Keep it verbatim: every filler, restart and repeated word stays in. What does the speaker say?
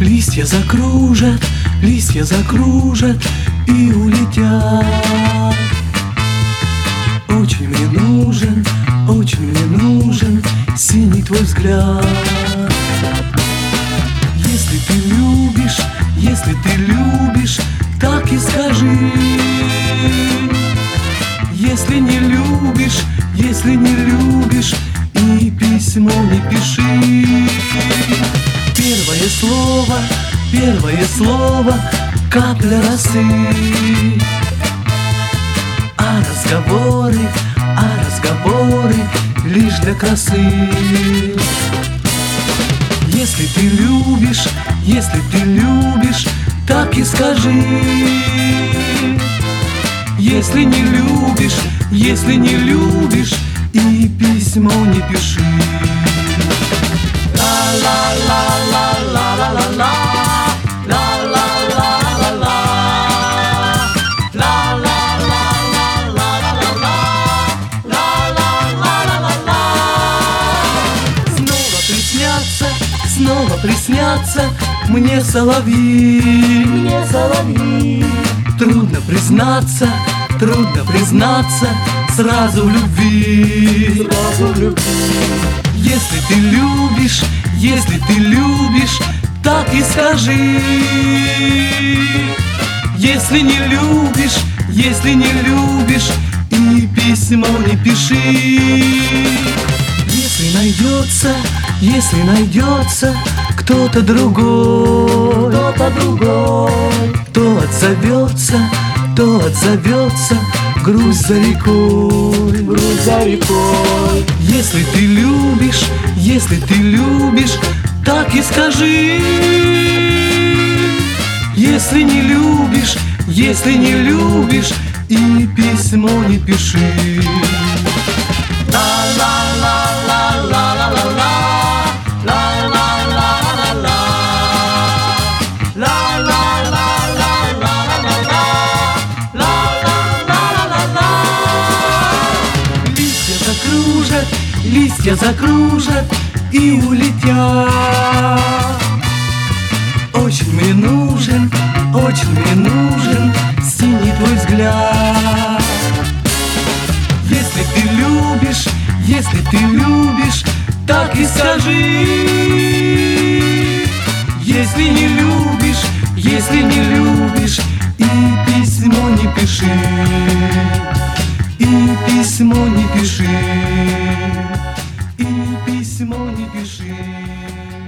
Листья закружат, листья закружат и улетят. Очень мне нужен, очень мне нужен синий твой взгляд. Если ты любишь, если ты любишь, так и скажи. Если не любишь, если не любишь, и письмо не пиши. Первое слово, первое слово, капля росы. А разговоры, а разговоры лишь для красы. Если ты любишь, если ты любишь, так и скажи. Если не любишь, если не любишь, и письмо не пиши. Ла-ла-ла-ла-ла-ла-ла-ла. Снова приснятся мне соловьи, мне соловьи. Трудно признаться, трудно признаться сразу в любви, сразу в любви. Если ты любишь, если ты любишь, так и скажи. Если не любишь, если не любишь, и письмо не пиши. Если найдется, если найдется кто-то другой, кто-то другой, то отзовется, то отзовется грусть за рекой, грусть за рекой. Если ты любишь, если ты любишь, так и скажи. Если не любишь, если не любишь, и письмо не пиши. Листья закружат и улетят. Очень мне нужен, очень мне нужен синий твой взгляд. Если ты любишь, если ты любишь, так и скажи. Если не любишь, если не любишь, и письмо не пиши, и письмо не пиши, и письмо не пиши.